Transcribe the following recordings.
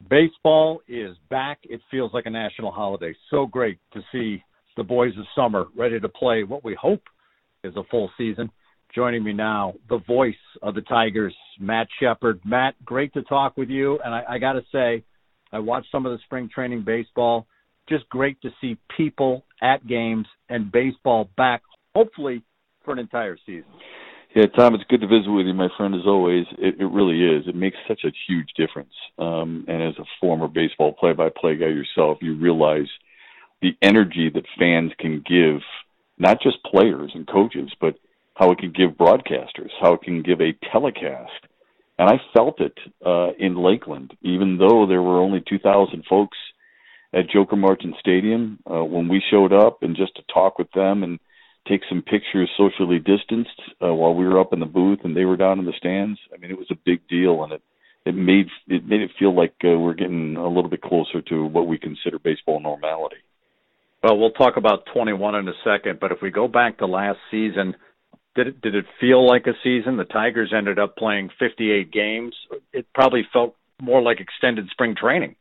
Baseball is back. It feels like a national holiday. So great to see the boys of summer ready to play what we hope is a full season. Joining me now, the voice of the Tigers, Matt Shepard. Matt, great to talk with you. And I got to say, I watched some of the spring training baseball. Just great to see people at games and baseball back, hopefully for an entire season. Yeah, Tom, it's good to visit with you, my friend, as always. It really is. It makes such a huge difference. And as a former baseball play-by-play guy yourself, you realize the energy that fans can give, not just players and coaches, but how it can give broadcasters, how it can give a telecast. And I felt it in Lakeland, even though there were only 2,000 folks at Joker Marchant Stadium when we showed up, and just to talk with them and take some pictures socially distanced while we were up in the booth and they were down in the stands. I mean, it was a big deal, and it made it feel like we're getting a little bit closer to what we consider baseball normality. Well, we'll talk about 21 in a second, but if we go back to last season, did it feel like a season? The Tigers ended up playing 58 games. It probably felt more like extended spring training.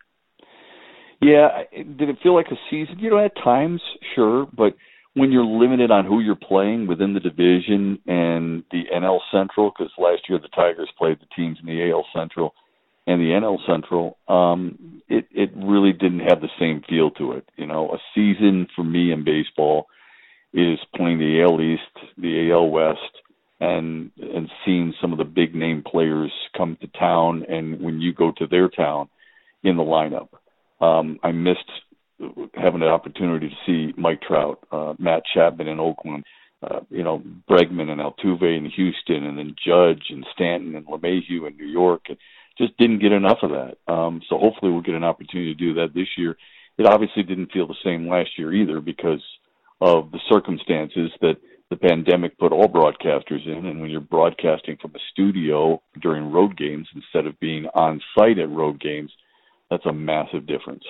Yeah, did it feel like a season? You know, at times, sure, but when you're limited on who you're playing within the division and the NL Central, because last year the Tigers played the teams in the AL Central and the NL Central, it really didn't have the same feel to it. You know, a season for me in baseball is playing the AL East, the AL West, and seeing some of the big name players come to town, and when you go to their town in the lineup. I missed having an opportunity to see Mike Trout, Matt Chapman in Oakland, Bregman and Altuve in Houston, and then Judge and Stanton and LeMahieu in New York. And just didn't get enough of that. So hopefully we'll get an opportunity to do that this year. It obviously didn't feel the same last year either because of the circumstances that the pandemic put all broadcasters in. And when you're broadcasting from a studio during road games instead of being on site at road games, that's a massive difference.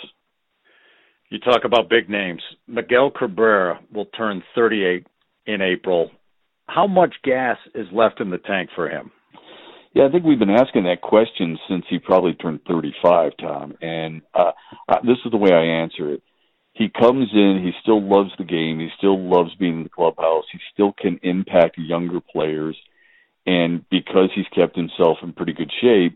You talk about big names. Miguel Cabrera will turn 38 in April. How much gas is left in the tank for him? Yeah, I think we've been asking that question since he probably turned 35, Tom. And this is the way I answer it. He comes in, he still loves the game, he still loves being in the clubhouse, he still can impact younger players. And because he's kept himself in pretty good shape,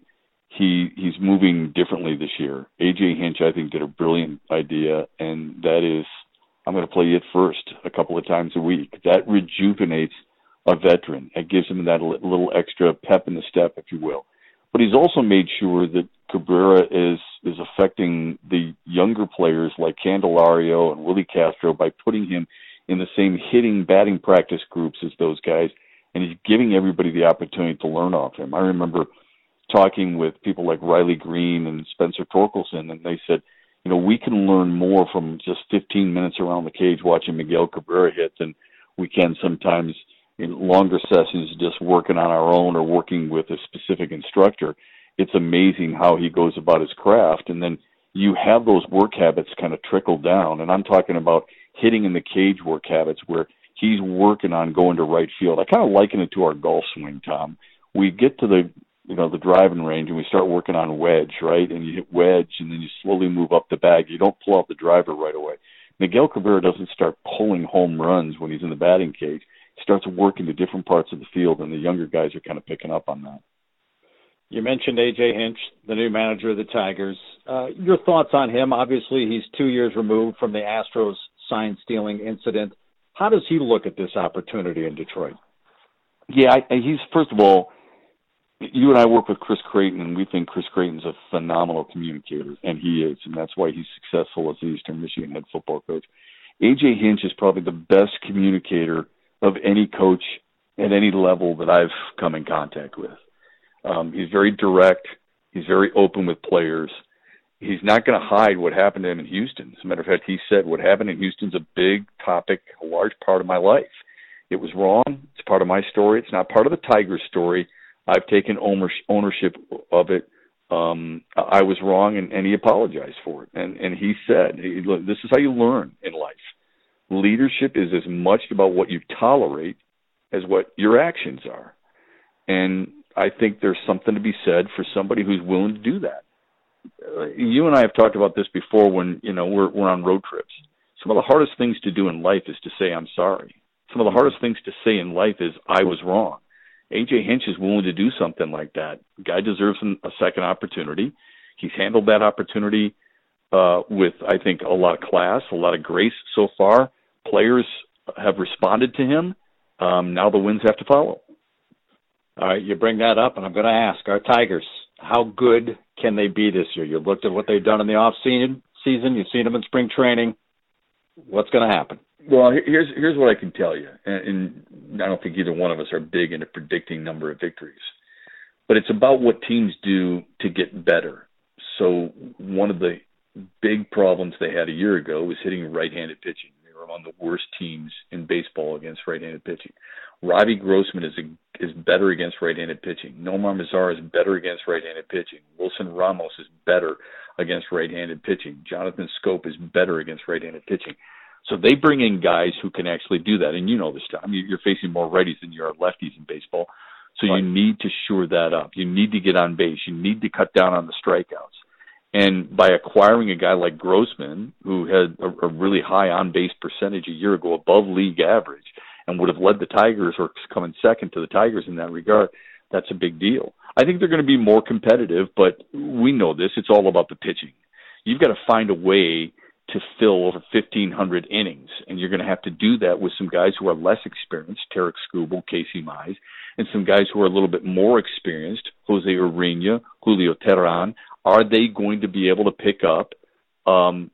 he's moving differently this year. A.J. Hinch, I think, did a brilliant idea, and that is, I'm going to play it first a couple of times a week. That rejuvenates a veteran. It gives him that little extra pep in the step, if you will. But he's also made sure that Cabrera is affecting the younger players like Candelario and Willie Castro by putting him in the same hitting, batting practice groups as those guys, and he's giving everybody the opportunity to learn off him. I remember talking with people like Riley Green and Spencer Torkelson, and they said, you know, we can learn more from just 15 minutes around the cage watching Miguel Cabrera hit than we can sometimes in longer sessions just working on our own or working with a specific instructor. It's amazing how he goes about his craft, and then you have those work habits kind of trickle down, and I'm talking about hitting in the cage work habits where he's working on going to right field. I kind of liken it to our golf swing, Tom. We get to the driving range and we start working on wedge, right? And you hit wedge and then you slowly move up the bag. You don't pull out the driver right away. Miguel Cabrera doesn't start pulling home runs when he's in the batting cage. He starts working to different parts of the field, and the younger guys are kind of picking up on that. You mentioned A.J. Hinch, the new manager of the Tigers. Your thoughts on him? Obviously, he's 2 years removed from the Astros sign-stealing incident. How does he look at this opportunity in Detroit? Yeah, he's, first of all, you and I work with Chris Creighton, and we think Chris Creighton's a phenomenal communicator, and he is, and that's why he's successful as the Eastern Michigan head football coach. A.J. Hinch is probably the best communicator of any coach at any level that I've come in contact with. He's very direct. He's very open with players. He's not going to hide what happened to him in Houston. As a matter of fact, he said what happened in Houston's a big topic, a large part of my life. It was wrong. It's part of my story. It's not part of the Tigers' story. I've taken ownership of it. I was wrong, and he apologized for it. And he said, look, this is how you learn in life. Leadership is as much about what you tolerate as what your actions are. And I think there's something to be said for somebody who's willing to do that. you and I have talked about this before when, we're on road trips. Some of the hardest things to do in life is to say, I'm sorry. Some of the hardest things to say in life is, I was wrong. A.J. Hinch is willing to do something like that. Guy deserves a second opportunity. He's handled that opportunity with, I think, a lot of class, a lot of grace so far. Players have responded to him. Now the wins have to follow. All right, you bring that up, and I'm going to ask, our Tigers, how good can they be this year? You looked at what they've done in the off-season. You've seen them in spring training. What's going to happen? Well, here's what I can tell you, and I don't think either one of us are big into predicting number of victories, but it's about what teams do to get better. So one of the big problems they had a year ago was hitting right-handed pitching. They were among the worst teams in baseball against right-handed pitching. Robbie Grossman is better against right-handed pitching. Nomar Mazara is better against right-handed pitching. Wilson Ramos is better against right-handed pitching. Jonathan Scope is better against right-handed pitching. So they bring in guys who can actually do that. And you know this, Tom. You're facing more righties than you are lefties in baseball. So right. You need to shore that up. You need to get on base. You need to cut down on the strikeouts. And by acquiring a guy like Grossman, who had a really high on-base percentage a year ago, above league average, and would have led the Tigers or come in second to the Tigers in that regard, that's a big deal. I think they're going to be more competitive, but we know this. It's all about the pitching. You've got to find a way to fill over 1,500 innings, and you're going to have to do that with some guys who are less experienced, Tarek Skubal, Casey Mize, and some guys who are a little bit more experienced, Jose Urena, Julio Teheran. Are they going to be able to pick up from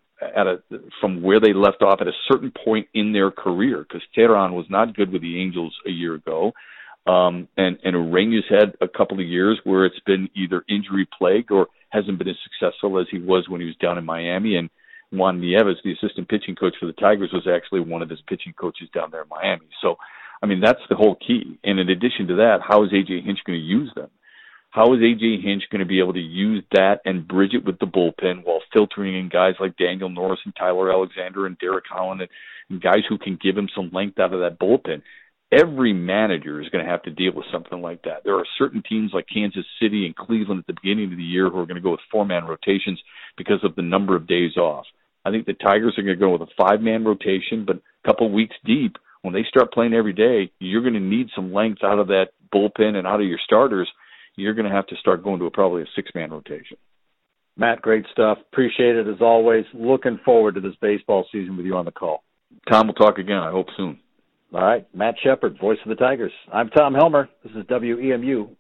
where they left off at a certain point in their career? Because Teheran was not good with the Angels a year ago, and Urena's had a couple of years where it's been either injury plagued or hasn't been as successful as he was when he was down in Miami. And Juan Nieves, the assistant pitching coach for the Tigers, was actually one of his pitching coaches down there in Miami. So, I mean, that's the whole key. And in addition to that, how is A.J. Hinch going to use them? How is A.J. Hinch going to be able to use that and bridge it with the bullpen while filtering in guys like Daniel Norris and Tyler Alexander and Derek Holland and guys who can give him some length out of that bullpen? Every manager is going to have to deal with something like that. There are certain teams like Kansas City and Cleveland at the beginning of the year who are going to go with 4-man rotations because of the number of days off. I think the Tigers are going to go with a 5-man rotation, but a couple of weeks deep, when they start playing every day, you're going to need some length out of that bullpen and out of your starters. You're going to have to start going to probably a 6-man rotation. Matt, great stuff. Appreciate it as always. Looking forward to this baseball season with you on the call. Tom, we'll talk again, I hope soon. All right. Matt Shepard, voice of the Tigers. I'm Tom Helmer. This is WEMU